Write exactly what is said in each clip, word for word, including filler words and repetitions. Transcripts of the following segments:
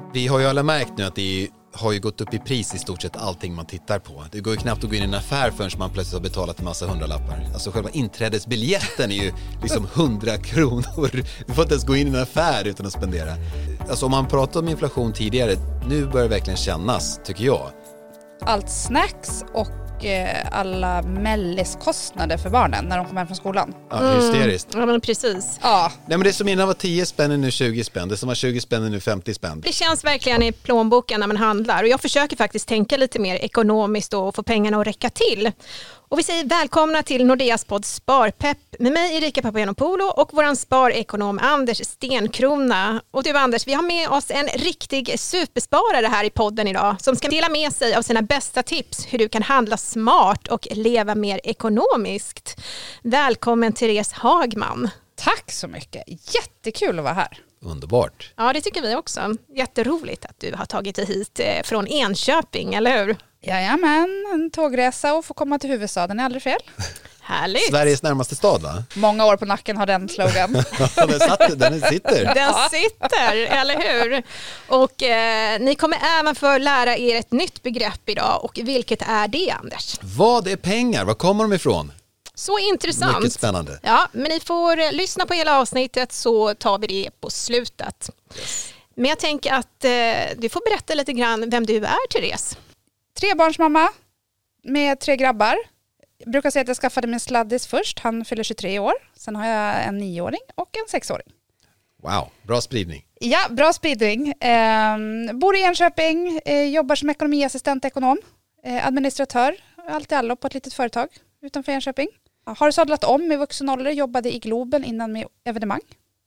Vi har ju alla märkt nu att det har ju gått upp i pris i stort sett allting man tittar på. Det går ju knappt att gå in i en affär förrän man plötsligt har betalat en massa hundralappar. Alltså själva inträdesbiljetten är ju liksom hundra kronor. Du får inte ens gå in i en affär utan att spendera. Alltså om man pratar om inflation tidigare, nu börjar det verkligen kännas, tycker jag. Allt snacks och eh, alla melliskostnader för barnen när de kommer hem från skolan. Ja, hysteriskt. Mm. Ja, men precis. Ja. Nej, men det som innan var tio spänn är nu tjugo spänn. Det som var tjugo spänn är nu femtio spänn. Det känns verkligen i plånboken när man handlar. Och jag försöker faktiskt tänka lite mer ekonomiskt och få pengarna att räcka till. Och vi säger välkomna till Nordeas podd Sparpepp med mig Erika Papagiannopoulou och våran sparekonom Anders Stenkrona. Och du Anders, vi har med oss en riktig supersparare här i podden idag som ska dela med sig av sina bästa tips hur du kan handla smart och leva mer ekonomiskt. Välkommen Therese Hagman. Tack så mycket. Jättekul att vara här. Underbart. Ja, det tycker vi också. Jätteroligt att du har tagit dig hit från Enköping, eller hur? Jajamän, en tågresa och få komma till huvudstaden är aldrig fel. Härligt. Sveriges närmaste stad, va? Många år på nacken har den slogan. den, satt, den sitter. Den sitter, eller hur? Och eh, ni kommer även få lära er ett nytt begrepp idag. Och vilket är det, Anders? Vad är pengar? Var kommer de ifrån? Så intressant. Mycket spännande. Ja, men ni får eh, lyssna på hela avsnittet så tar vi det på slutet. Yes. Men jag tänker att eh, du får berätta lite grann vem du är, Therese. Trebarnsmamma med tre grabbar. Jag brukar säga att jag skaffade min sladdis först. Han fyller tjugotre år. Sen har jag en nioåring och en sexåring. Wow, bra spridning. Ja, bra spridning. Eh, bor i Enköping, eh, jobbar som ekonomiassistent, ekonom, eh, administratör, allt i allo på ett litet företag utanför Enköping. Har sadlat om i vuxen ålder, jobbade i Globen innan med evenemang.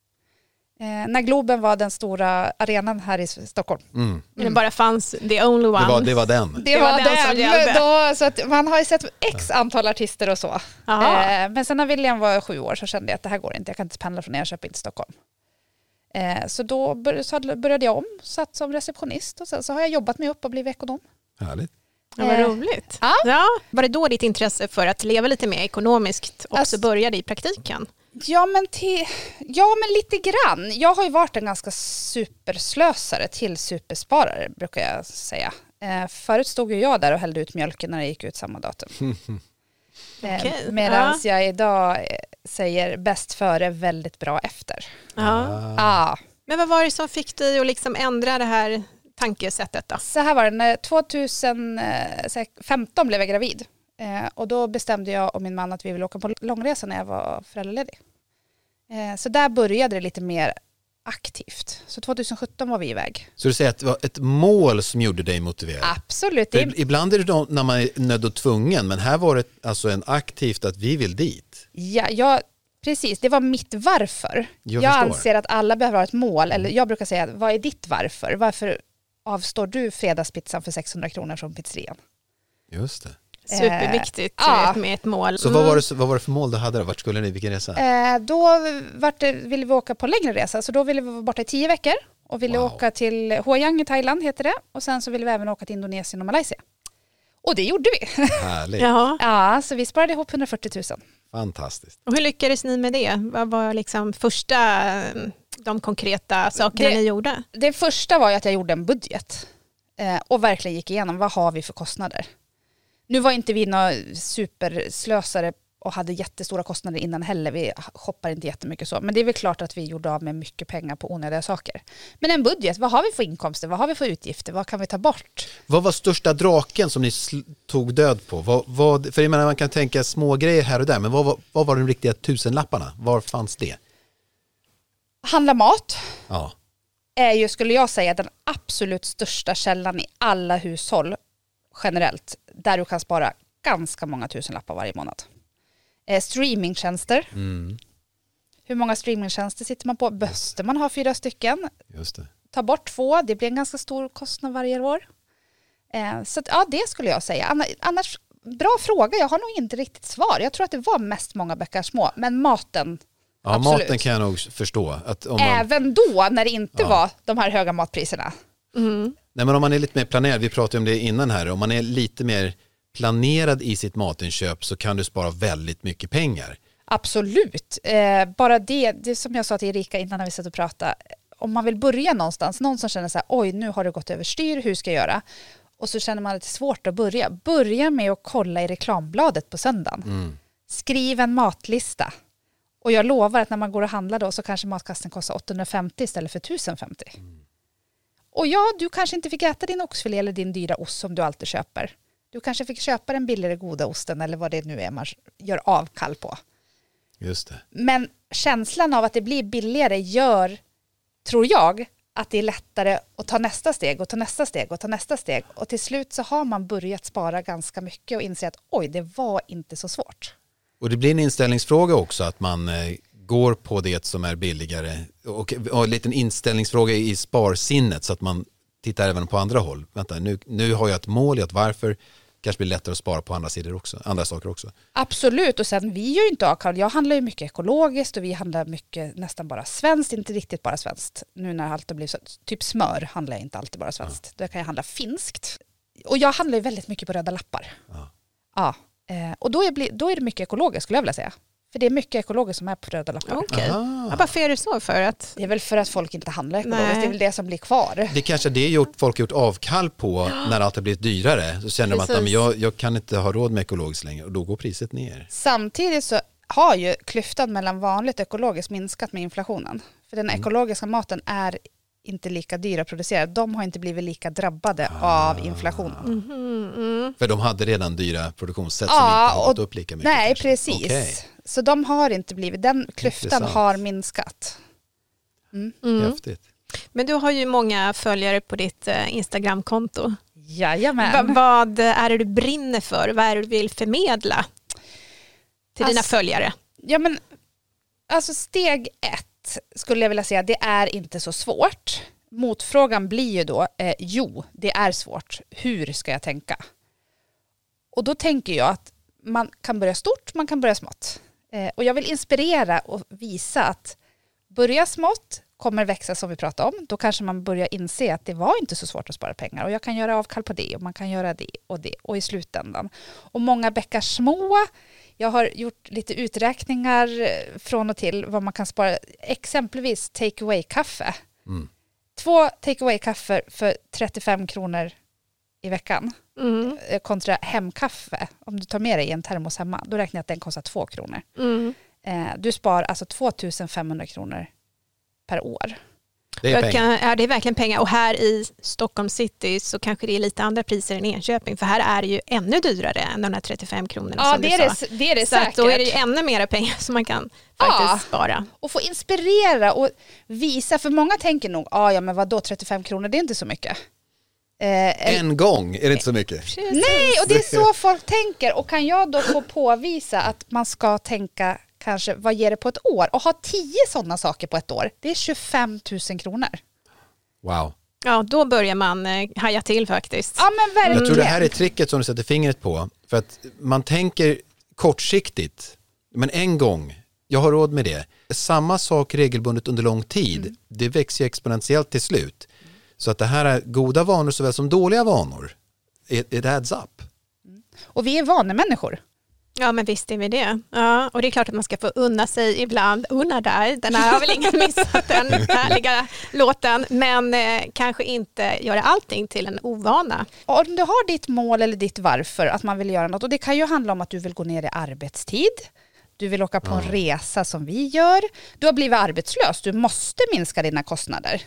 Eh, när Globen var den stora arenan här i Stockholm. Mm. Mm. Det bara fanns the only one. Det var, det var den. Det, Det var, var den som den. gällde. Då, så att man har ju sett x antal artister och så. Eh, men sen när William var sju år så kände jag att det här går inte. Jag kan inte pendla från Enköping till Stockholm. Eh, så då bör, började jag om, satt som receptionist och sen så har jag jobbat mig upp och blivit ekonom. Härligt. Ja, vad Eh, roligt. ja. Ja, var det då ditt intresse för att leva lite mer ekonomiskt också Alltså- började i praktiken? Ja men, till, ja men lite grann. Jag har ju varit en ganska superslösare till supersparare brukar jag säga. Eh, förut stod ju jag där och hällde ut mjölken när det gick ut samma datum. eh, Okej, Medan jag idag eh, säger bäst före, väldigt bra efter. Ja. Ah. Men vad var det som fick dig att liksom ändra det här tankesättet då? Så här var det, när tjugohundrafemton blev jag gravid. Eh, och då bestämde jag och min man att vi ville åka på långresa när jag var föräldraledig. Eh, så där började det lite mer aktivt. Så tjugosjutton var vi iväg. Så du säger att det var ett mål som gjorde dig motiverad? Absolut. För Det, ibland är det då när man är nödd och tvungen, men här var det alltså en aktivt att vi vill dit. ja, jag, precis, det var mitt varför. Jag Jag, förstår. anser att alla behöver ha ett mål. Eller jag brukar säga, vad är ditt varför? Varför avstår du fredagspizzan för sexhundra kronor från pizzerian? Just det. Superviktigt Eh, ja. med ett mål. Så vad var det, vad var det för mål du hade då? Vart skulle ni, vilken resa? Eh, då vart det, ville vi åka på längre resa. Så då ville vi vara borta i tio veckor. Och ville Wow. åka till Hua Yang i Thailand heter det. Och sen så ville vi även åka till Indonesien och Malaysia. Och det gjorde vi. Härligt. Ja. Ja, så vi sparade ihop hundrafyrtio tusen. Fantastiskt. Och hur lyckades ni med det? Vad var liksom första, de konkreta sakerna Det- ni gjorde? Det första var ju att jag gjorde en budget. Eh, och verkligen gick igenom, vad har vi för kostnader? Nu var inte vi några superslösare och hade jättestora kostnader innan heller. Vi shoppar inte jättemycket så. Men det är väl klart att vi gjorde av med mycket pengar på onödiga saker. Men en budget, vad har vi för inkomster? Vad har vi för utgifter? Vad kan vi ta bort? Vad var största draken som ni sl- tog död på? Vad, vad, för jag menar, man kan tänka små grejer här och där, men vad, var- vad var de riktiga tusenlapparna? Var fanns det? Handla mat Ja. är ju, skulle jag säga, den absolut största källan i alla hushåll generellt. Där du kan spara ganska många tusenlappar varje månad. Eh, streamingtjänster. Mm, Hur många streamingtjänster sitter man på? Böster man ha fyra stycken? just det. Ta bort två, det blir en ganska stor kostnad varje år. Eh, så att, ja, det skulle jag säga. Anna- Annars, bra fråga, jag har nog inte riktigt svar. Jag tror att det var mest många bäckar små. Men maten, Ja, absolut. maten kan jag nog förstå. Att om man, Även då när det inte Ja. var de här höga matpriserna. Mm. nej, men om man är lite mer planerad, vi pratade om det innan här, om man är lite mer planerad i sitt matinköp så kan du spara väldigt mycket pengar. Absolut. Eh, bara det, det som jag sa till Erika innan när vi satt och pratade, om man vill börja någonstans, någon som känner så här, oj nu har det gått överstyr, hur ska jag göra? Och så känner man lite svårt att börja. Börja med att kolla i reklambladet på söndagen. Mm. Skriv en matlista. Och jag lovar att när man går och handlar då så kanske matkasten kostar åttahundrafemtio istället för tusenfemtio. Mm. Och ja, du kanske inte fick äta din oxfilé eller din dyra ost som du alltid köper. Du kanske fick köpa den billigare goda osten eller vad det nu är man gör avkall på. Just det. Men känslan av att det blir billigare gör, tror jag, att det är lättare att ta nästa steg och ta nästa steg och ta nästa steg. Och till slut så har man börjat spara ganska mycket och inser att oj, det var inte så svårt. Och det blir en inställningsfråga också att man eh, går på det som är billigare. Och, och en liten inställningsfråga i sparsinnet så att man tittar även på andra håll. Vänta, nu, nu har jag ett mål i att varför kanske blir lättare att spara på andra sidor också, andra saker också. Absolut, och sen vi gör ju inte avkall. Jag handlar ju mycket ekologiskt och vi handlar mycket nästan bara svenskt, inte riktigt bara svenskt. Nu när allt har blivit så, typ smör handlar jag inte alltid bara svenskt. Ja. Där kan jag handla finskt. Och jag handlar ju väldigt mycket på röda lappar. Ja. Ja. Och då är, då är det mycket ekologiskt skulle jag vilja säga. För det är mycket ekologiskt som är på röda lappar. Okej. Ja, varför är det så för att? Det är väl för att folk inte handlar ekologiskt. Nej. Det är väl det som blir kvar. Det kanske det gjort, folk har gjort avkall på när allt har blivit dyrare. Så känner Precis. de att jag, jag kan inte ha råd med ekologiskt längre och då går priset ner. Samtidigt så har ju klyftan mellan vanligt och ekologiskt minskat med inflationen. För den mm. ekologiska maten är inte lika dyr att producera. De har inte blivit lika drabbade ah. av inflationen. Mm-hmm. Mm. För de hade redan dyra produktionssätt som ah, inte har gått upp lika mycket. Nej, kanske. Precis. Okay. Så de har inte blivit, den klyftan Intressant. har minskat. Mm. Mm. Häftigt. Men du har ju många följare på ditt eh, Instagramkonto. Jajamän. Va- vad är det du brinner för? Vad är det du vill förmedla till alltså, dina följare? Ja men, alltså steg ett skulle jag vilja säga, det är inte så svårt. Motfrågan blir ju då, eh, jo, det är svårt. Hur ska jag tänka? Och då tänker jag att man kan börja stort, man kan börja smått. Eh, och jag vill inspirera och visa att börja smått kommer växa som vi pratade om. Då kanske man börjar inse att det var inte så svårt att spara pengar. Och jag kan göra avkall på det och man kan göra det och det. Och i slutändan. Och många bäckar små. Jag har gjort lite uträkningar från och till vad man kan spara. Exempelvis take away kaffe. Mm. Två take away kaffe för trettiofem kronor i veckan. Mm. Kontra hemkaffe. Om du tar med dig en termos hemma, då räknar jag att den kostar två kronor. Mm. Eh, du spar alltså tvåtusen femhundra kronor per år. Det är, kan, ja, det är verkligen pengar. Och här i Stockholm city så kanske det är lite andra priser än Enköping. För här är det ju ännu dyrare än de här trettiofem kronorna ja, som det du är sa. Det, det är det så säkert. Då är det ju ännu mer pengar som man kan faktiskt ja, spara. Och få inspirera och visa. För många tänker nog, ah, ja men vadå trettiofem kronor, det är inte så mycket. Eh, en gång är det inte så mycket. Precis. Nej, och det är så folk tänker. Och kan jag då få påvisa att man ska tänka kanske, vad ger det på ett år? Och ha tio sådana saker på ett år, det är tjugofem tusen kronor. Wow. Ja, då börjar man eh, haja till faktiskt. Ja, men verkligen. Jag tror det här är tricket som du sätter fingret på. För att man tänker kortsiktigt, men en gång, jag har råd med det. Samma sak regelbundet under lång tid, mm. det växer exponentiellt till slut. Så att det här är goda vanor såväl som dåliga vanor. It, it adds up. Mm. Och vi är vanemänniskor. Ja, men visst är vi det. Ja, och det är klart att man ska få unna sig ibland. Unna där, den här har väl ingen missat, den härliga låten. Men eh, kanske inte göra allting till en ovana. Om du har ditt mål eller ditt varför att man vill göra något. Och det kan ju handla om att du vill gå ner i arbetstid. Du vill åka på en mm. resa som vi gör. Du har blivit arbetslös. Du måste minska dina kostnader.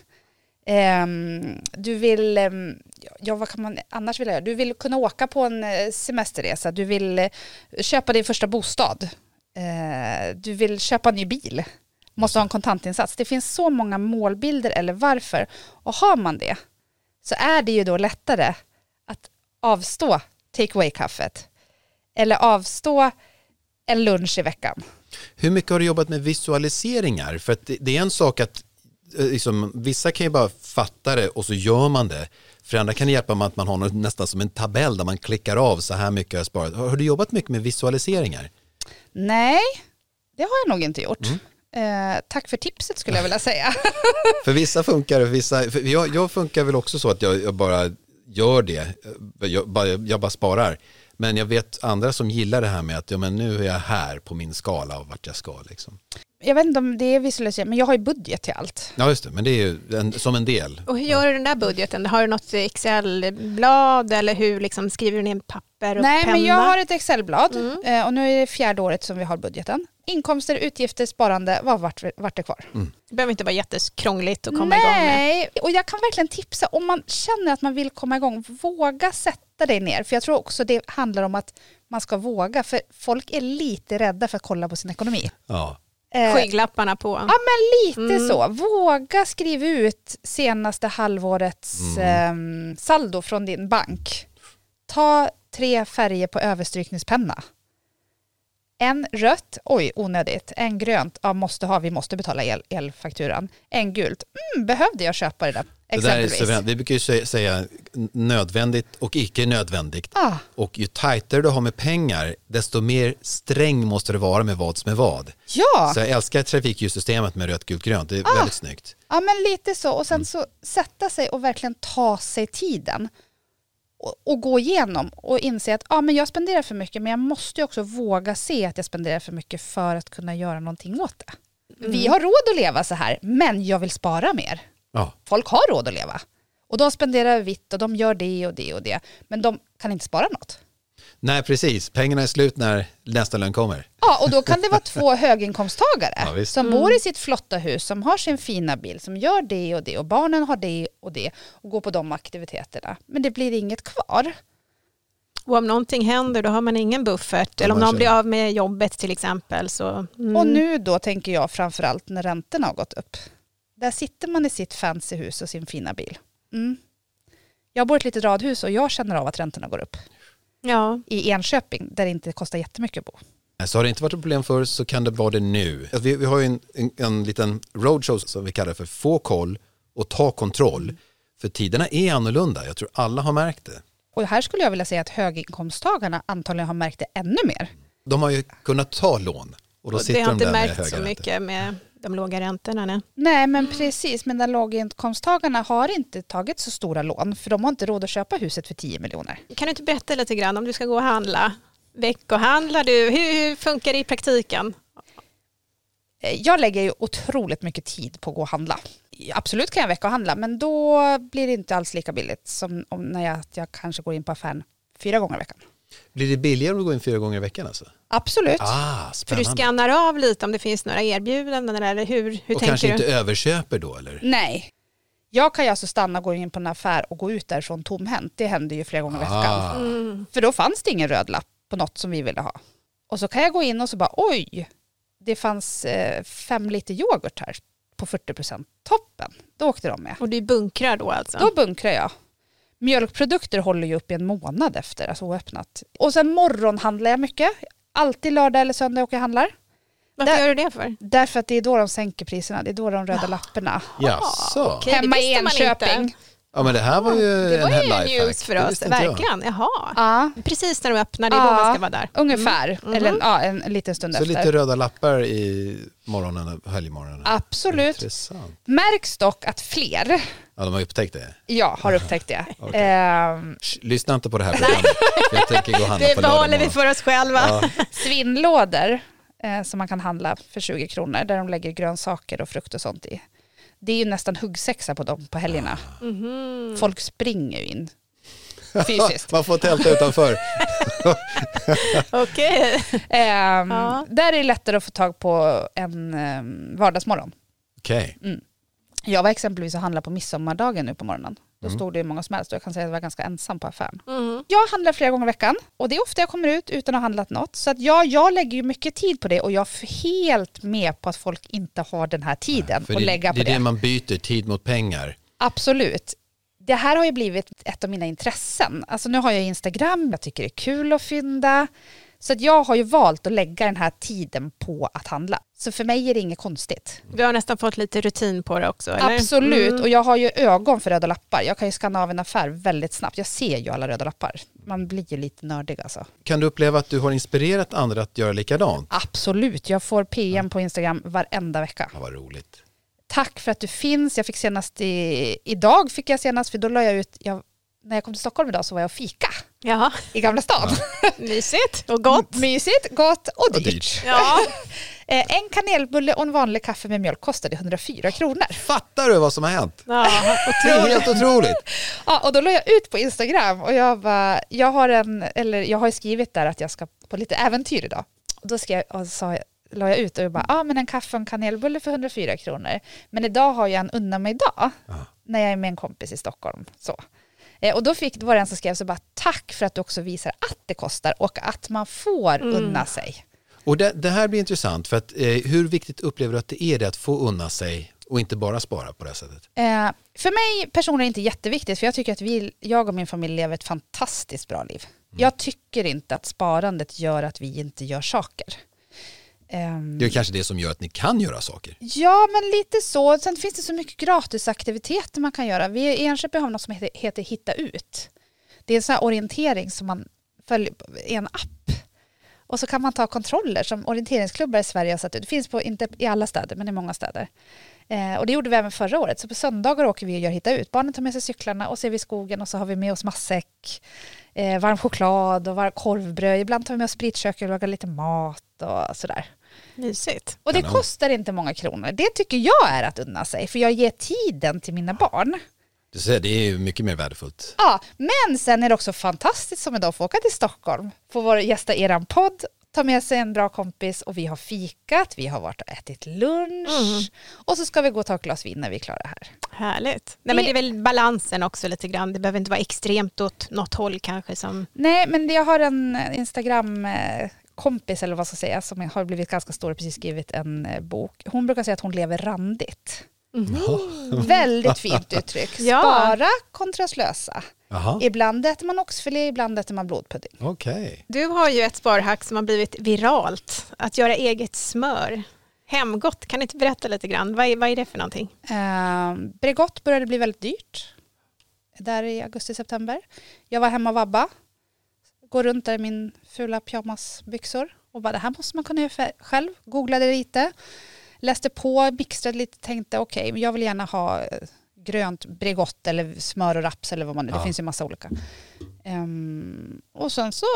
Um, du vill, um, ja vad kan man annars vilja göra? Du vill kunna åka på en semesterresa. Du vill uh, köpa din första bostad. Uh, du vill köpa en ny bil. Måste ha en kontantinsats. Det finns så många målbilder eller varför. Och har man det så är det ju då lättare att avstå take away kaffet. Eller avstå en lunch i veckan. Hur mycket har du jobbat med visualiseringar? För att det, det är en sak att liksom, vissa kan ju bara fatta det och så gör man det. För andra kan det hjälpa med att man har något, nästan som en tabell där man klickar av så här mycket har jag sparat. Har, har du jobbat mycket med visualiseringar? Nej, det har jag nog inte gjort. Mm. Eh, tack för tipset skulle jag vilja säga. För vissa funkar det, vissa, för jag, jag funkar väl också så att jag, jag bara gör det. Jag bara, jag bara sparar. Men jag vet andra som gillar det här med att ja, men nu är jag här på min skala av vart jag ska. Liksom. Jag vet inte om det är visualisering, men jag har ju budget till allt. Ja just det, men det är ju en, som en del. Och hur gör du den där budgeten? Har du något Excel-blad eller hur liksom skriver du ner papper och Nej, penna? men jag har ett Excel-blad Mm. och nu är det fjärde året som vi har budgeten. Inkomster, utgifter, sparande, vad vart, vart är kvar? Mm. Det behöver inte vara jättekrångligt att komma igång med. Nej, och jag kan verkligen tipsa om man känner att man vill komma igång, våga sätta dig ner. För jag tror också det handlar om att man ska våga, för folk är lite rädda för att kolla på sin ekonomi. Ja. Eh, Skygglapparna på. Ja, men lite Mm. så. Våga skriva ut senaste halvårets Mm. eh, saldo från din bank. Ta tre färger på överstrykningspenna. En rött, oj onödigt. En grönt, ja måste ha, vi måste betala el, elfakturan. En gult, mm, behövde jag köpa det där? Det där är Exempelvis. så, vi brukar ju säga, säga nödvändigt och icke nödvändigt. Ah. Och ju tajtare du har med pengar, desto mer sträng måste det vara med vad som är vad. Ja. Så jag älskar trafikljussystemet med rött, gult, grönt. Det är Ah. väldigt snyggt. Ja, men lite så. Och sen så sätta sig och verkligen ta sig tiden. Och, och gå igenom och inse att ja, men jag spenderar för mycket, men jag måste ju också våga se att jag spenderar för mycket för att kunna göra någonting åt det. Mm. Vi har råd att leva så här, men jag vill spara mer. Ja. Folk har råd att leva. Och de spenderar vitt och de gör det och det och det. Men de kan inte spara något. Nej, precis. Pengarna är slut när nästa lön kommer. Ja, och då kan det vara två höginkomsttagare Ja, visst. som Mm. bor i sitt flotta hus, som har sin fina bil, som gör det och det och barnen har det och det och går på de aktiviteterna. Men det blir inget kvar. Och om någonting händer då har man ingen buffert. Eller om man någon blir känner- av med jobbet till exempel. Så, mm. Och nu då tänker jag framförallt när räntorna har gått upp. Där sitter man i sitt fancy hus och sin fina bil. Mm. Jag bor i ett litet radhus och jag känner av att räntorna går upp. Ja. I Enköping där det inte kostar jättemycket att bo. Så har det inte varit ett problem förr så kan det vara det nu. Alltså, Vi, vi har ju en, en, en liten roadshow som vi kallar för få koll och ta kontroll. För tiderna är annorlunda. Jag tror alla har märkt det. Och här skulle jag vilja säga att höginkomsttagarna antagligen har märkt det ännu mer. De har ju kunnat ta lån. Och då Och sitter det har de inte där med märkt höga så räntor. mycket med de låga räntorna. Nej. Nej, men precis. Men de låginkomsttagarna har inte tagit så stora lån, för de har inte råd att köpa huset för tio miljoner. Kan du inte berätta lite grann om du ska gå och handla? Veckohandlar du? Hur, hur funkar det i praktiken? Jag lägger ju otroligt mycket tid på att gå och handla. Absolut kan jag veckohandla, men då blir det inte alls lika billigt som om när jag, att jag kanske går in på affären fyra gånger i veckan. Blir det billigare att gå in fyra gånger i veckan alltså? Absolut. Ah, För du spännande. skannar av lite om det finns några erbjudanden eller hur, hur och tänker kanske du? inte överköper då eller? Nej. Jag kan ju alltså stanna och gå in på en affär och gå ut därifrån tomhänt. Det händer ju flera gånger i veckan. Ah. Mm. För då fanns det ingen röd lapp på något som vi ville ha. Och så kan jag gå in och så bara oj, det fanns eh, fem liter yoghurt här på fyrtio procent. Toppen, då åkte de med. Och du bunkrar då alltså? Då bunkrar jag. Mjölkprodukter håller ju upp i en månad efter, alltså oöppnat. Och sen morgonhandlar jag mycket. Alltid lördag eller söndag åker jag handlar. Varför Där- gör du det för? Därför att det är då de sänker priserna, det är då de röda lapparna. Jaså? okej. det Hemma i visste man Enköping. inte. Ja men det här var ju Det var en ju lifehack. news för Det oss, visste inte jag. verkligen. Jaha. Ja, Precis när de öppnar, det är då Ja. man ska vara där. ungefär. Mm. Eller en, ja, en, en liten stund Så efter. lite röda lappar i morgonen, helgmorgonen. Absolut. Intressant. Märks dock att fler, Ja, de har upptäckt det. ja, har upptäckt det. Okej. Ehm, Shh, lyssna inte på det här programmet. Jag tänker gå och handla Det på behåller lördag vi morgon. för oss själva. Ja, svinnlådor eh, som man kan handla för tjugo kronor där de lägger grönsaker och frukt och sånt i. Det är ju nästan huggsexa på dem på helgerna. Mhm. Folk springer ju in fysiskt. man får tälta utanför. Okej. Ehm, Ja. Där är det lättare att få tag på en um, vardagsmorgon. Okej. Jag var exempelvis och handlade på midsommardagen nu på morgonen. Då Mm. stod det ju många som helst och jag kan säga att jag var ganska ensam på affären. Mhm. Jag handlar flera gånger i veckan och det är ofta jag kommer ut utan att ha handlat något. Så att jag, jag lägger ju mycket tid på det och jag är helt med på att folk inte har den här tiden För att det, lägga det på är det. det man byter, tid mot pengar. Absolut. Det här har ju blivit ett av mina intressen. Alltså nu har jag Instagram, jag tycker det är kul att fynda. Så att jag har ju valt att lägga den här tiden på att handla. Så för mig är det inget konstigt. Du har nästan fått lite rutin på det också, eller? Absolut, Mm. och jag har ju ögon för röda lappar. Jag kan ju skanna av en affär väldigt snabbt. Jag ser ju alla röda lappar. Man blir ju lite nördig alltså. Kan du uppleva att du har inspirerat andra att göra likadant? Absolut, jag får P M på Instagram varenda vecka. Ja, vad roligt. Tack för att du finns. Jag fick senast i, idag fick jag senast, för då la jag ut, jag, när jag kom till Stockholm idag så var jag och fika. Ja, i Gamla stan. ja. Mysigt och gott. Mysigt, gott och dyrt. Och dyrt. Ja. En kanelbulle och en vanlig kaffe med mjölk kostade hundrafyra kronor. Fattar du vad som har hänt? Ja, Det är helt otroligt. Ja, och då la jag ut på Instagram och jag bara, jag har en, eller jag har skrivit där att jag ska på lite äventyr idag. Och då skrev jag, och sa, la jag ut och jag bara, ja ah, men en kaffe och en kanelbulle för hundrafyra kronor. Men idag har jag en unna mig idag Ja. när jag är med en kompis i Stockholm. Så. Eh, och då fick det var en som skrev så bara, tack för att du också visar att det kostar och att man får Mm. unna sig. Och det, det här blir intressant för att eh, hur viktigt upplever du att det är det att få unna sig och inte bara spara på det här sättet? Eh, för mig personligen är det inte jätteviktigt för jag tycker att vi, jag och min familj lever ett fantastiskt bra liv. Mm. Jag tycker inte att sparandet gör att vi inte gör saker. Um, Det är kanske det som gör att ni kan göra saker. Ja, men lite så. Sen finns det så mycket gratisaktiviteter man kan göra. Vi i Enköping har något som heter, heter Hitta ut. Det är en sån här orientering som man följer i en app. Och så kan man ta kontroller som orienteringsklubbar i Sverige har satt ut. Det finns på, inte i alla städer, men i många städer. Eh, och det gjorde vi även förra året. Så på söndagar åker vi och gör Hitta ut. Barnen tar med sig cyklarna och ser vi skogen och så har vi med oss matsäck, eh, varm choklad och varm korvbröd. Ibland tar vi med oss spritköker och lagar lite mat och sådär. Mysigt. Och det Kanon. kostar inte många kronor. Det tycker jag är att unna sig. För jag ger tiden till mina barn. Du säger, det är ju mycket mer värdefullt. Ja, men sen är det också fantastiskt som idag får åka till Stockholm. Få vara gästa eran podd. Ta med sig en bra kompis och vi har fikat. Vi har varit och ätit lunch. Mm. Och så ska vi gå och ta ett glas vin när vi är klara här. Härligt. Nej, men det är väl balansen också lite grann. Det behöver inte vara extremt åt något håll kanske. Som... Nej, men jag har en Instagram-kompis eller vad ska jag säga som har blivit ganska stor och precis skrivit en bok. Hon brukar säga att hon lever randigt. Mm. Väldigt fint uttryck. Ja. Spara kontra slösa. Jaha, Ibland äter man oxfilé, ibland äter man blodpudding. okej. Du har ju ett sparhack som har blivit viralt. Att göra eget smör. Hemgott, kan du inte berätta lite grann? Vad är, vad är det för någonting? Eh, Bregott började bli väldigt dyrt. Där i augusti-september. Jag var hemma och vabba. Går runt där i min fula pyjamasbyxor. Och bara, det här måste man kunna göra själv. Googlade lite. Läste på, mixade lite, tänkte okej, okay, jag vill gärna ha grönt Bregott eller smör och raps eller vad man nu, Ja. det finns ju massa olika. Um, och sen så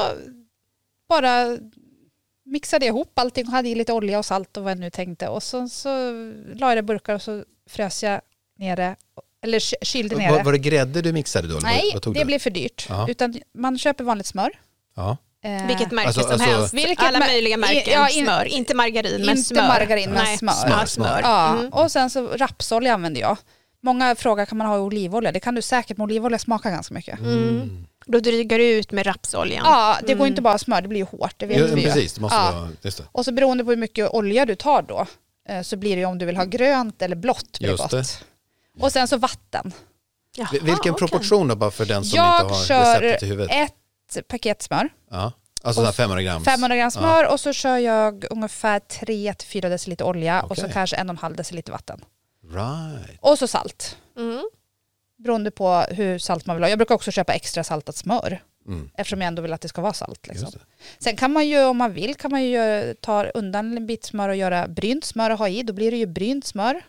bara mixade jag ihop allting och hade i lite olja och salt och vad jag nu tänkte. Och sen så la jag det i burkar och så frös jag ner det, eller ky- kylde ner Var, det. var det grädde du mixade då? Eller Nej, vad, vad tog det du? blev för dyrt. Ja. Utan man köper vanligt smör. Ja. Eh, Vilket märke Alltså- som alltså- helst. Vilket Alla mär- möjliga märken Ja, in- smör. Inte margarin, men inte smör. margarin, men Nej, smör. smör. Smör. smör. Ja, Mm. och sen så rapsolja använder jag. Många frågar, kan man ha olivolja? Det kan du säkert, med olivolja smakar ganska mycket. Mm. Då drygar du ut med rapsoljan. Ja, det går Mm. inte bara smör, det blir ju hårt. Det vet Ja, vi ju. precis, det måste Ja. vara... Just det. Och så beroende på hur mycket olja du tar då, eh, så blir det ju om du vill ha grönt eller blått blir det Just gott. Och sen så vatten. Jaha, Vilken okej. proportion då, bara för den som Jag inte har kör receptet i huvudet? ett paket smör, Ja. Alltså så här femhundra gram. femhundra gram smör och så kör jag ungefär tre till fyra deciliter olja och så Okej. kanske en och en halv deciliter vatten. Right. Och så salt. Mm. Beroende på hur salt man vill ha. Jag brukar också köpa extra saltat smör. Mm. Eftersom jag ändå vill att det ska vara salt. Liksom. Just det. Sen kan man ju, om man vill, kan man ju göra- ta undan en bit smör och göra brynt smör och ha i. Då blir det ju brynt smör.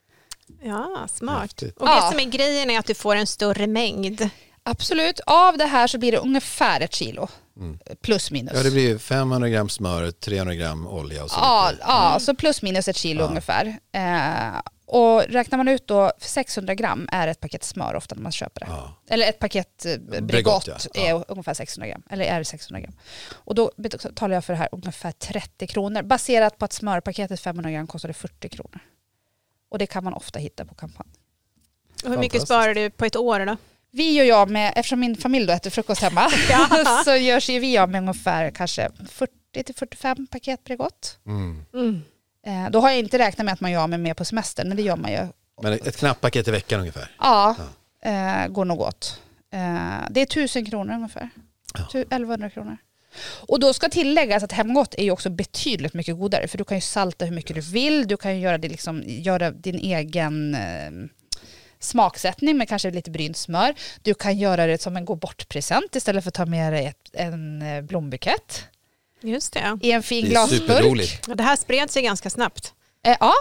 Ja, smart. Häftigt. Och Ja. det som är grejen är att du får en större mängd. Absolut. Av det här så blir det ungefär ett kilo. Mm. Plus minus. Ja, det blir ju femhundra gram smör, trehundra gram olja och så ja, lite. ja, så plus minus ett kilo Ja. ungefär. Eh, och räknar man ut då, för sexhundra gram är ett paket smör ofta när man köper det. Ja. Eller ett paket eh, Bregott, Bregott ja. är Ja. ungefär sexhundra gram. Eller är sexhundra gram. Och då betalar jag för det här ungefär trettio kronor. Baserat på att smörpaketet femhundra gram kostade fyrtio kronor. Och det kan man ofta hitta på kampanj. Och hur mycket Fantastiskt. sparar du på ett år då? Vi och jag med, eftersom min familj då äter frukost hemma, Ja. så görs ju vi av med ungefär kanske fyrtio till fyrtiofem paket Bregott. Mm. Mm. Eh, då har jag inte räknat med att man gör av med mer på semestern, men det gör man ju. Men ett knappt paket i veckan ungefär. Ja, eh, går nog åt. Eh, det är tusen kronor ungefär. Ja. Tu- elvahundra kronor. Och då ska tilläggas att hemgott är ju också betydligt mycket godare, för du kan ju salta hur mycket du vill, du kan ju göra, det liksom, göra din egen eh, smaksättning med kanske lite brynt smör. Du kan göra det som en gå bort-present istället för att ta med dig ett, en eh, blombukett Just det. i en fin Det är glasburk. superroligt. Och det här spred sig ganska snabbt. Eh, ja,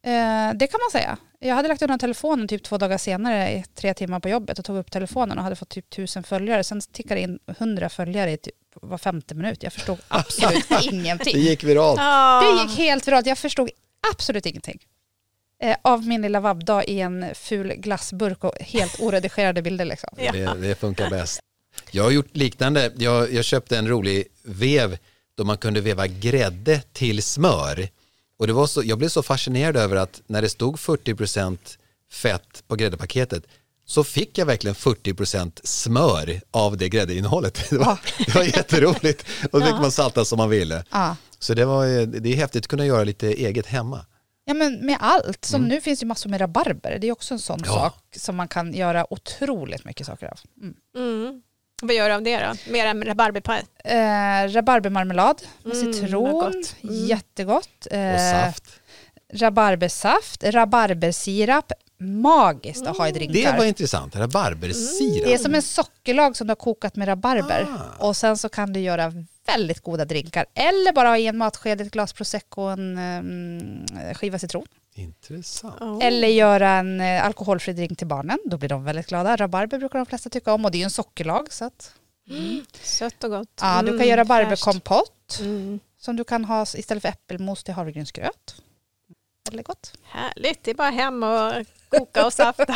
Eh, det kan man säga. Jag hade lagt undan telefonen typ två dagar senare i tre timmar på jobbet och tog upp telefonen och hade fått typ tusen följare. Sen tickade in hundra följare i typ var femte minut. Jag förstod absolut ingenting. Det gick viralt. Det gick helt viralt. Jag förstod absolut ingenting. Eh, av min lilla vabbdag i en ful glassburk och helt oredigerade bilder. Liksom. Ja. Det, det funkar bäst. Jag har gjort liknande. Jag, jag köpte en rolig vev då man kunde veva grädde till smör. Och det var så, jag blev så fascinerad över att när det stod fyrtio procent fett på gräddepaketet så fick jag verkligen fyrtio procent smör av det gräddeinnehållet. Det var, det var jätteroligt. Och då fick man salta som man ville. Ja. Så det, var, det är häftigt att kunna göra lite eget hemma. Ja, men med allt. Som Mm. nu finns ju massor med rabarber. Det är också en sån Ja. sak som man kan göra otroligt mycket saker av. Mm. Mm. Vad gör du av det då? Mer än rabarberpaj? Eh, rabarbermarmelad med Mm, vad citron. gott. Mm. Jättegott. Eh, Och saft. Rabarbersaft, rabarbersirap. Magiskt att ha i drinkar. Det var intressant. Rabarbersirap. Det är som en sockerlag som du har kokat med rabarber. Ah. Och sen så kan du göra väldigt goda drinkar. Eller bara ha i en matsked, ett glas prosecco och en um, skiva citron. Intressant. Oh. Eller göra en eh, alkoholfri drink till barnen. Då blir de väldigt glada. Rabarber brukar de flesta tycka om. Och det är ju en sockerlag. Så att, Mm. Sött och gott. ja, du kan Mm, göra fräscht. barberkompott. Mm. Som du kan ha istället för äppelmos till havregrynsgröt. Väldigt gott. Härligt, det är bara hem och koka och safta.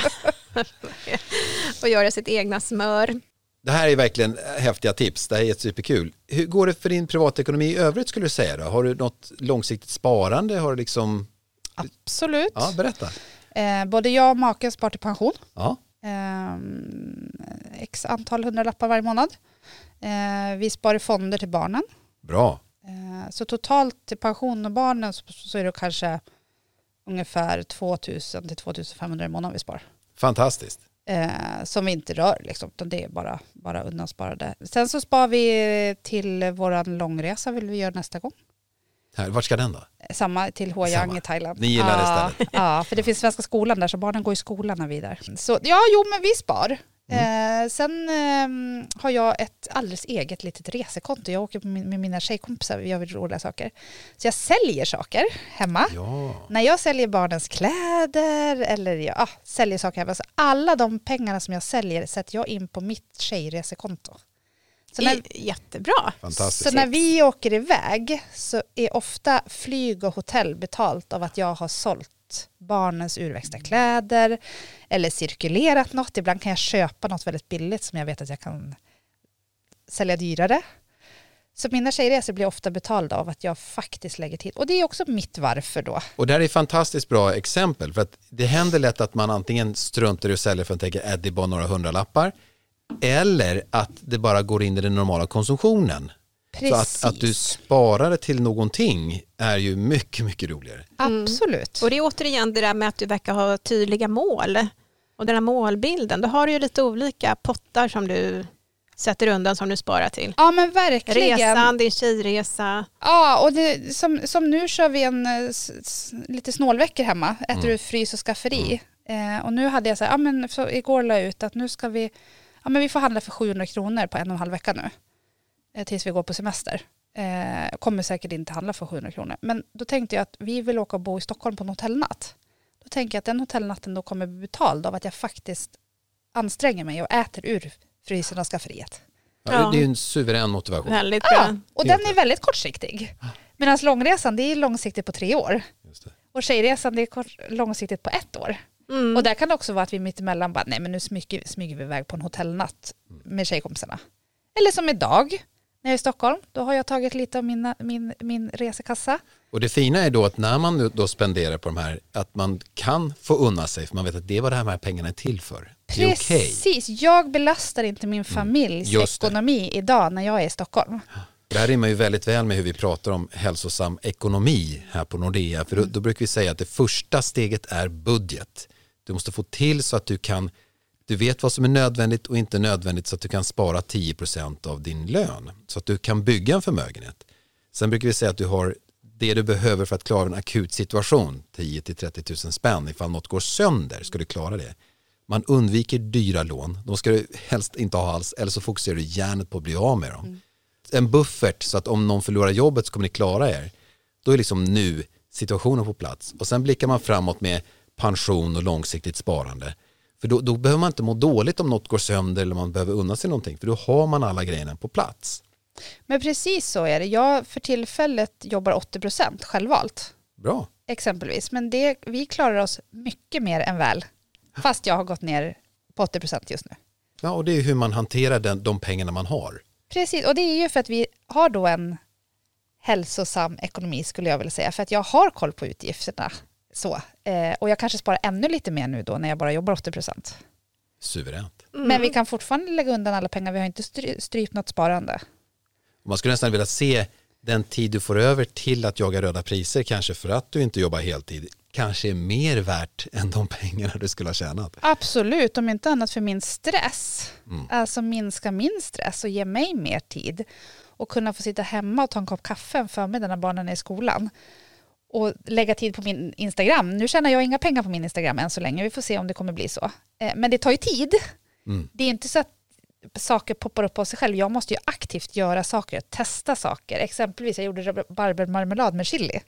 Och göra sitt egna smör. Det här är verkligen häftiga tips. Det här är superkul. Hur går det för din privatekonomi i övrigt skulle du säga då? Har du något långsiktigt sparande? Har du liksom... Absolut. Ja, berätta. Eh, både jag och maken spar till pension. Ja. Eh, x antal hundralappar varje månad. Eh, vi sparar i fonder till barnen. Bra. Eh, så totalt till pension och barnen så, så är det kanske ungefär tvåtusen till tvåtusenfemhundra i månaden vi sparar. Fantastiskt. Eh, som vi inte rör liksom, utan det är bara, bara undansparade. Sen så spar vi till våran långresa vill vi göra nästa gång. Här, vart ska den då? Samma till Hua Yang Samma. i Thailand. Ni gillar det ja, stället. ja, för det finns svenska skolan där så barnen går i skolan när vi är där. Så ja, jo men vi spar. Mm. Eh, sen eh, har jag ett alldeles eget litet resekonto. Jag åker med, med mina tjejkompisar och gör roliga saker. Så jag säljer saker hemma. Ja. När jag säljer barnens kläder eller jag ah, säljer saker hemma. Så alla de pengarna som jag säljer sätter jag in på mitt tjejresekonto. Så när, I, jättebra. Fantastiskt. så när vi åker iväg så är ofta flyg och hotell betalt av att jag har sålt barnens urväxta kläder eller cirkulerat något. Ibland kan jag köpa något väldigt billigt som jag vet att jag kan sälja dyrare. Så mina tjejresor blir ofta betalda av att jag faktiskt lägger till. Och det är också mitt varför då. Och det här är ett fantastiskt bra exempel för att det händer lätt att man antingen struntar i att sälja för att tänka att det är bara några hundralappar eller att det bara går in i den normala konsumtionen. Precis. Så att, att du sparar det till någonting är ju mycket, mycket roligare. Absolut. Och det är återigen det där med att du verkar ha tydliga mål. Och den här målbilden, då har du ju lite olika pottar som du sätter undan som du sparar till. Ja men verkligen. Resan, din tjejresa. Ja, och det, som, som nu kör vi en eh, s, s, lite snålveckor hemma. Äter Mm. du frys och skafferi. Eh, och nu hade jag så här, ja men så igår la jag ut att nu ska vi, ja men vi får handla för sjuhundra kronor på en och en halv vecka nu. Eh, tills vi går på semester. Eh, kommer säkert inte handla för sjuhundra kronor. Men då tänkte jag att vi vill åka och bo i Stockholm på en hotellnatt. Då tänker jag att den hotellnatten då kommer bli betald av att jag faktiskt anstränger mig och äter ur frysen och skafferiet. Ja, Ja. Det är ju en suverän motivation. Väldigt bra. Ja, och den Helt är väldigt kortsiktig. Medan långresan det är långsiktigt på tre år. Just det. Och tjejresan det är kort, långsiktigt på ett år. Mm. Och där kan det också vara att vi mitt emellan bara, nej men nu smyger, smyger vi iväg på en hotellnatt med tjejkompisarna. Eller som idag, när jag är i Stockholm, då har jag tagit lite av mina, min, min resekassa. Och det fina är då att när man nu då spenderar på de här, att man kan få unna sig för man vet att det är vad de här pengarna är till för. Det är okej. Precis, jag belastar inte min familjs just det. ekonomi idag när jag är i Stockholm. Det här rimmar ju väldigt väl med hur vi pratar om hälsosam ekonomi här på Nordea. För då, då brukar vi säga att det första steget är budget. Du måste få till så att du kan, du vet vad som är nödvändigt och inte nödvändigt så att du kan spara tio procent av din lön. Så att du kan bygga en förmögenhet. Sen brukar vi säga att du har det du behöver för att klara en akut situation, tio till trettio tusen spänn. Ifall något går sönder ska du klara det. Man undviker dyra lån, de ska du helst inte ha alls, eller så fokuserar du hjärnet på att bli av med dem. Mm. En buffert så att om någon förlorar jobbet så kommer ni klara er. Då är liksom nu situationen på plats. Och sen blickar man framåt med pension och långsiktigt sparande. För då, då behöver man inte må dåligt om något går sönder eller man behöver unna sig någonting. För då har man alla grejerna på plats. Men precis så är det. Jag för tillfället jobbar åttio procent självvalt. Bra. Exempelvis. Men det, vi klarar oss mycket mer än väl. Fast jag har gått ner på åttio procent just nu. Ja, och det är hur man hanterar den, de pengarna man har. Precis, och det är ju för att vi har då en hälsosam ekonomi skulle jag vilja säga. För att jag har koll på utgifterna. Så. Eh, och jag kanske sparar ännu lite mer nu då när jag bara jobbar åttio procent. Suveränt. Mm. Men vi kan fortfarande lägga undan alla pengar. Vi har inte stry- strypt något sparande. Man skulle nästan vilja se den tid du får över till att jaga röda priser, kanske för att du inte jobbar heltid, kanske är mer värt än de pengarna du skulle ha tjänat. Absolut, om inte annat för min stress. Mm. Alltså minska min stress och ge mig mer tid. Och kunna få sitta hemma och ta en kopp kaffe en förmiddag när barnen är i skolan. Och lägga tid på min Instagram. Nu tjänar jag inga pengar på min Instagram än så länge. Vi får se om det kommer bli så. Men det tar ju tid. Mm. Det är inte så att saker poppar upp på sig själv. Jag måste ju aktivt göra saker, testa saker. Exempelvis jag gjorde rabarbermarmelad med chili.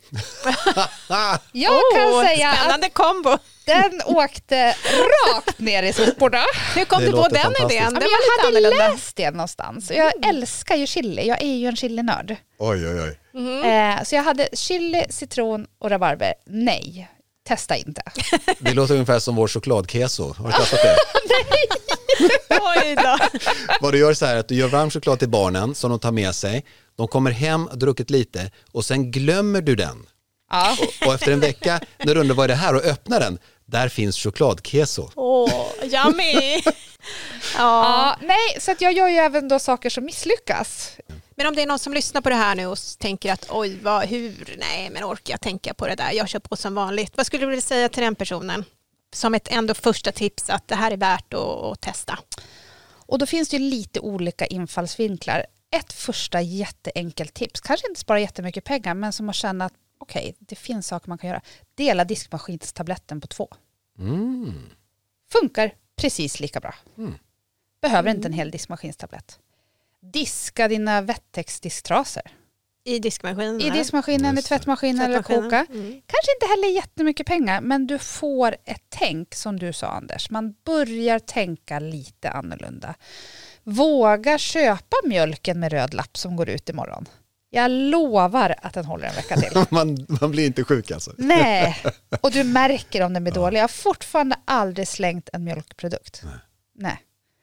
Jag oh, kan säga spännande kombo. Den åkte rakt ner i soporna. Hur kom du på den idén? Det var jag hade annorlunda. läst det någonstans. Jag mm. älskar ju chili. Jag är ju en chilinörd. Oj, oj, oj. Mm. Eh, så jag hade chili, citron och rabarber. Nej, testa inte. Det låter ungefär som vår chokladkeso. Har du testat det? Nej. Oj då. Vad du gör så här att du gör varm choklad till barnen som de tar med sig. De kommer hem och druckit lite och sen glömmer du den. Ja. Och, och efter en vecka när du undrar vad är det här och öppnar den, där finns chokladkeso. Åh, oh, yummy. Ja. Ja, nej, så att jag gör ju även då saker som misslyckas. Men om det är någon som lyssnar på det här nu och tänker att oj, vad, hur, nej men orkar jag tänka på det där, jag kör på som vanligt. Vad skulle du vilja säga till den personen? Som ett ändå första tips att det här är värt att, att testa. Och då finns det ju lite olika infallsvinklar. Ett första jätteenkelt tips, kanske inte spara jättemycket pengar, men som att känna att okej, okay, det finns saker man kan göra. Dela diskmaskinstabletten på två. Mm. Funkar precis lika bra. Mm. Behöver Mm. inte en hel diskmaskinstablett. Diska dina Wettex-disktrasor. I diskmaskinen? I diskmaskinen, i tvättmaskinen eller koka. Mm. Kanske inte heller jättemycket pengar, men du får ett tänk som du sa Anders. Man börjar tänka lite annorlunda. Våga köpa mjölken med röd lapp som går ut imorgon. Jag lovar att den håller en vecka till. man, man blir inte sjuk alltså. Nej, och du märker om den blir dålig. Jag har fortfarande aldrig slängt en mjölkprodukt. Nej. Nej.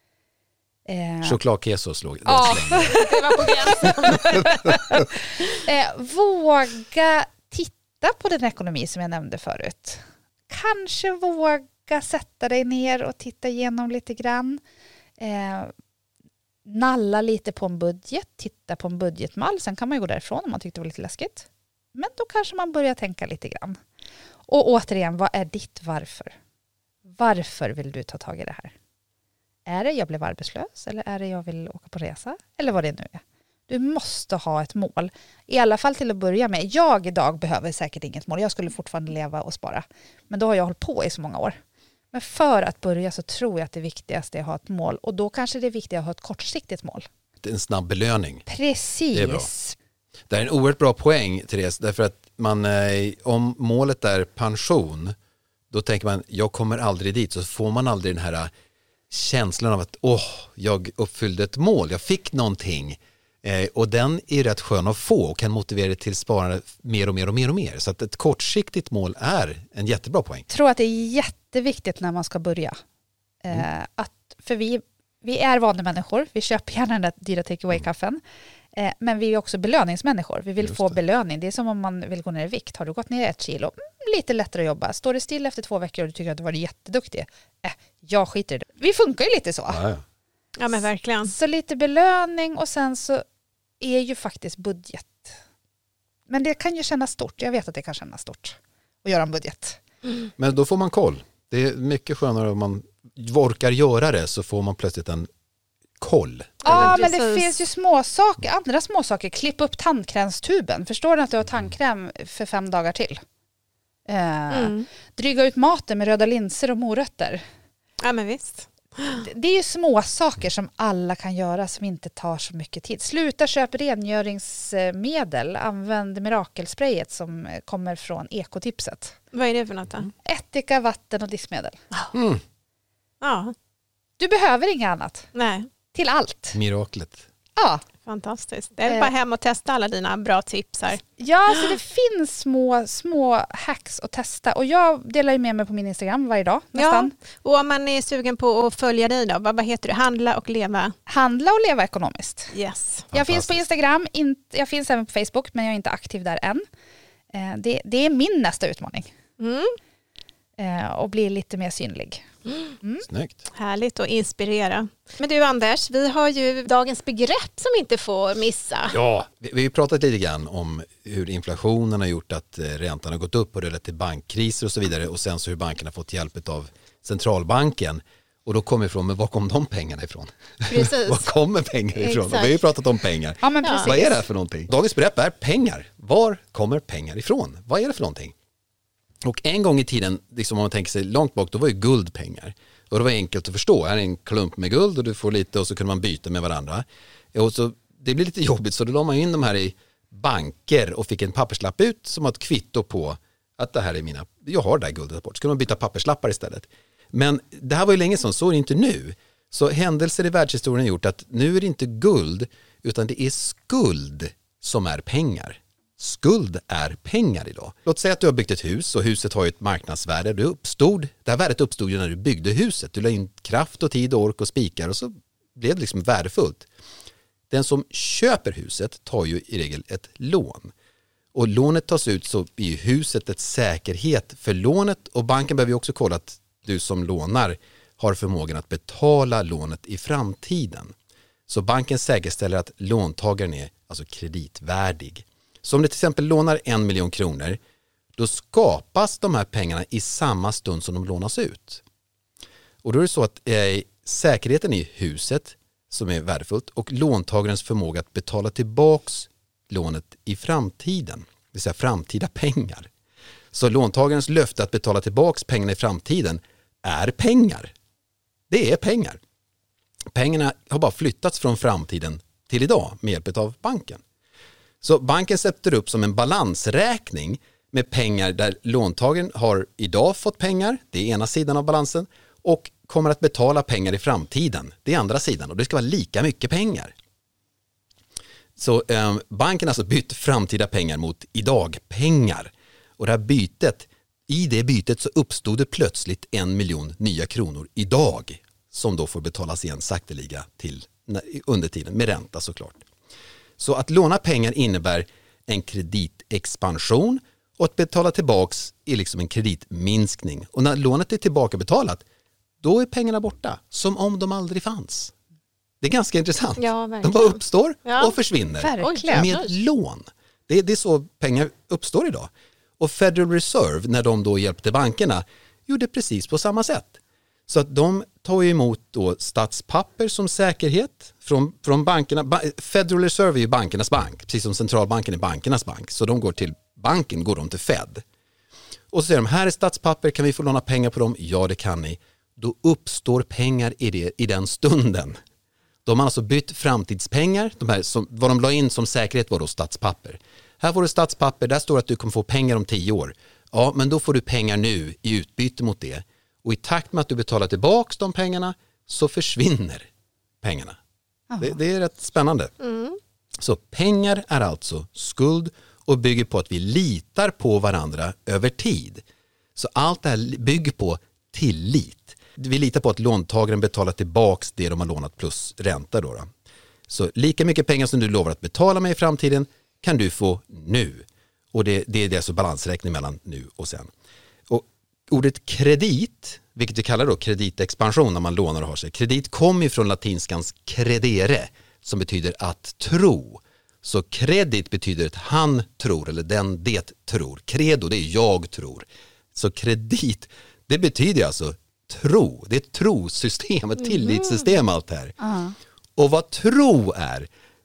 Eh, Chokladkeso slog ja, det var på gränsen. eh, våga titta på den ekonomi som jag nämnde förut. Kanske våga sätta dig ner och titta igenom lite grann. Eh, nalla lite på en budget, titta på en budgetmall. Sen kan man ju gå därifrån om man tyckte det var lite läskigt. Men då kanske man börjar tänka lite grann. Och återigen, vad är ditt varför? Varför vill du ta tag i det här? Är det jag blev arbetslös eller är det jag vill åka på resa? Eller vad det nu är. Du måste ha ett mål. I alla fall till att börja med. Jag idag behöver säkert inget mål. Jag skulle fortfarande leva och spara. Men då har jag hållit på i så många år. Men för att börja så tror jag att det viktigaste är att ha ett mål. Och då kanske det är viktigt att ha ett kortsiktigt mål. Det är en snabb belöning. Precis. Det är bra. Det är en oerhört bra poäng, Therese. Därför att man, om målet är pension, då tänker man, jag kommer aldrig dit. Så får man aldrig den här känslan av att åh, jag uppfyllde ett mål, jag fick någonting. Eh, och den är rätt skön att få och kan motivera dig till sparande mer och mer och mer och mer. Så att ett kortsiktigt mål är en jättebra poäng. Jag tror att det är jätteviktigt när man ska börja. Eh, mm. att, för vi, vi är vanliga människor, vi köper gärna den där dyra take-away-kaffen. Eh, men vi är också belöningsmänniskor. Vi vill Just få det. belöning. Det är som om man vill gå ner i vikt. Har du gått ner ett kilo? Mm, lite lättare att jobba. Står det still efter två veckor och du tycker att du var jätteduktig? Eh, jag skiter i det. Vi funkar ju lite så. Ja, ja. Ja men verkligen. Så lite belöning och sen så är ju faktiskt budget. Men det kan ju kännas stort. Jag vet att det kan kännas stort att göra en budget. Mm. Men då får man koll. Det är mycket skönare om man orkar göra det, så får man plötsligt en koll. Ja, men men det finns ju små saker, andra små saker. Klipp upp tandkrämstuben. Förstår du att du har tandkräm för fem dagar till? Eh, Mm. Dryga ut maten med röda linser och morötter. Ja men visst. Det är ju små saker som alla kan göra som inte tar så mycket tid. Sluta köpa rengöringsmedel. Använd mirakelsprayet som kommer från ekotipset. Vad är det för något då? Ättika, vatten och diskmedel. Mm. Ja, Du behöver inget annat. nej. Till allt. Miraklet. Ja, Fantastiskt. Det är bara hem och testa alla dina bra tips här. ja så det finns små, små hacks att testa. Och jag delar ju med mig på min Instagram varje dag nästan. Ja, och om man är sugen på att följa dig då, vad, vad heter du? Handla och leva? Handla och leva ekonomiskt. Yes. Jag finns på Instagram, inte, jag finns även på Facebook, men jag är inte aktiv där än. Eh, det, det är min nästa utmaning. Mm. Eh, och bli lite mer synlig. Mm. Snyggt. Härligt att inspirera. Men du Anders, vi har ju dagens begrepp som inte får missa. Ja, vi, vi har pratat lite grann om hur inflationen har gjort att räntan har gått upp och det har lett till bankkriser och så vidare. Och sen så hur bankerna har fått hjälp av centralbanken. Och då kommer ifrån, men var kom de pengarna ifrån? Precis. Var kommer pengar ifrån? Exakt. Vi har ju pratat om pengar. Ja, men Ja. precis. Vad är det här för någonting? Dagens begrepp är pengar. Var kommer pengar ifrån? Vad är det för någonting? Och en gång i tiden, liksom om man tänker sig långt bak, då var ju guld pengar. Och det var enkelt att förstå. Här är en klump med guld och du får lite och så kunde man byta med varandra. Och så, det blir lite jobbigt så då la man in de här i banker och fick en papperslapp ut som ett kvitto på att det här är mina, jag har det här guldet bort. Så kunde man byta papperslappar istället. Men det här var ju länge sedan, så är det inte nu. Så händelser i världshistorien har gjort att nu är det inte guld utan det är skuld som är pengar. Skuld är pengar idag. Låt säga att du har byggt ett hus och huset har ju ett marknadsvärde. Det, uppstod, det här värdet uppstod ju när du byggde huset. Du la in kraft och tid och ork och spikar och så blev det liksom värdefullt. Den som köper huset tar ju i regel ett lån. Och lånet tas ut så är huset ett säkerhet för lånet och banken behöver ju också kolla att du som lånar har förmågan att betala lånet i framtiden. Så banken säkerställer att låntagaren är alltså kreditvärdig. Så om du till exempel lånar en miljon kronor, då skapas de här pengarna i samma stund som de lånas ut. Och då är det så att eh, säkerheten i huset som är värdefullt och låntagarens förmåga att betala tillbaks lånet i framtiden, det vill säga framtida pengar. Så låntagarens löfte att betala tillbaks pengarna i framtiden är pengar. Det är pengar. Pengarna har bara flyttats från framtiden till idag med hjälp av banken. Så banken sätter upp som en balansräkning med pengar där låntagaren har idag fått pengar, det är ena sidan av balansen, och kommer att betala pengar i framtiden, det är andra sidan, och det ska vara lika mycket pengar. Så eh, banken har alltså bytt framtida pengar mot idag pengar. Och det här bytet, i det bytet så uppstod det plötsligt en miljon nya kronor idag som då får betalas igen sakteliga till under tiden med ränta såklart. Så att låna pengar innebär en kreditexpansion och att betala tillbaks är liksom en kreditminskning. Och när lånet är tillbaka betalat, då är pengarna borta, som om de aldrig fanns. Det är ganska intressant. Ja, de bara uppstår ja. och försvinner. Verkligen. Med lån. Det är, det är så pengar uppstår idag. Och Federal Reserve, när de då hjälpte bankerna, gjorde precis på samma sätt. Så att de tar emot då statspapper som säkerhet från, från bankerna. Federal Reserve är ju bankernas bank, precis som centralbanken är bankernas bank. Så de går till banken, går de till Fed. Och så säger de, här är statspapper, kan vi få låna pengar på dem? Ja, det kan ni. Då uppstår pengar i, det, i den stunden. De har alltså bytt framtidspengar, de här som, vad de la in som säkerhet var då statspapper. Här får du statspapper, där står att du kommer få pengar om tio år. Ja, men då får du pengar nu i utbyte mot det. Och i takt med att du betalar tillbaka de pengarna så försvinner pengarna. Det, det är rätt spännande. Mm. Så pengar är alltså skuld och bygger på att vi litar på varandra över tid. Så allt det här bygger på tillit. Vi litar på att låntagaren betalar tillbaka det de har lånat plus ränta. Då, då. Så lika mycket pengar som du lovar att betala med i framtiden kan du få nu. Och det, det är det alltså balansräkning mellan nu och sen. Och ordet kredit, vilket vi kallar då kreditexpansion när man lånar och har sig. Kredit kommer ju från latinskans credere som betyder att tro. Så kredit betyder att han tror eller den det tror. Credo, det är jag tror. Så kredit, det betyder alltså tro. Det är ett trosystem, ett tillitssystem allt här. Uh-huh. Och vad tro är,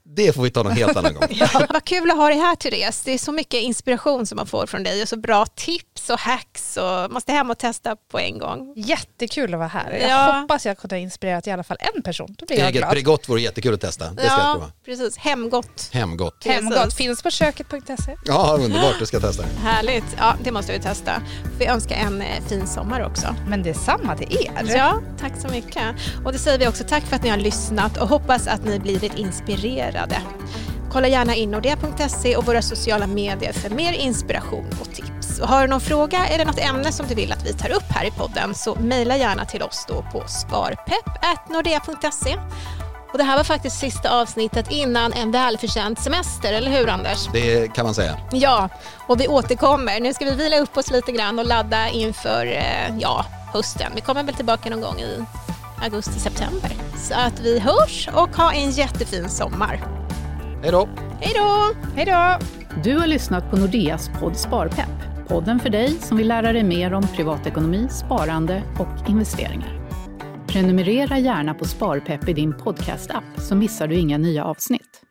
det får vi ta någon helt annan gång. Ja, vad kul att ha dig här, Therese. Det är så mycket inspiration som man får från dig och så bra tips och hacks och måste hem och testa på en gång. Jättekul att vara här. Jag Ja. hoppas jag kunde ha inspirerat i alla fall en person. Då blir jag Eget glad. Bregott vore jättekul att testa. Det ska jag Ja, prova. precis. Hemgott. Hemgott. Hemgott finns på köket punkt se. Ja, underbart. Det ska jag testa. Härligt. Ja, det måste vi testa. Vi önskar en eh, fin sommar också. Men det är samma till er. Ja, tack så mycket. Och det säger vi också tack för att ni har lyssnat och hoppas att ni blivit inspirerade. Kolla gärna in nordea punkt se och våra sociala medier för mer inspiration och tips. Och har du någon fråga eller något ämne som du vill att vi tar upp här i podden så mejla gärna till oss då på sparpepp at nordea punkt se. Och det här var faktiskt sista avsnittet innan en välförtjänt semester, eller hur Anders? Det kan man säga. Ja, och vi återkommer. Nu ska vi vila upp oss lite grann och ladda inför eh, ja, hösten. Vi kommer väl tillbaka någon gång i augusti-september. Så att vi hörs och ha en jättefin sommar. Hej då! Hej då! Hej då! Du har lyssnat på Nordeas podd Sparpepp. Podden för dig som vill lära dig mer om privatekonomi, sparande och investeringar. Prenumerera gärna på Sparpepp i din podcast-app så missar du inga nya avsnitt.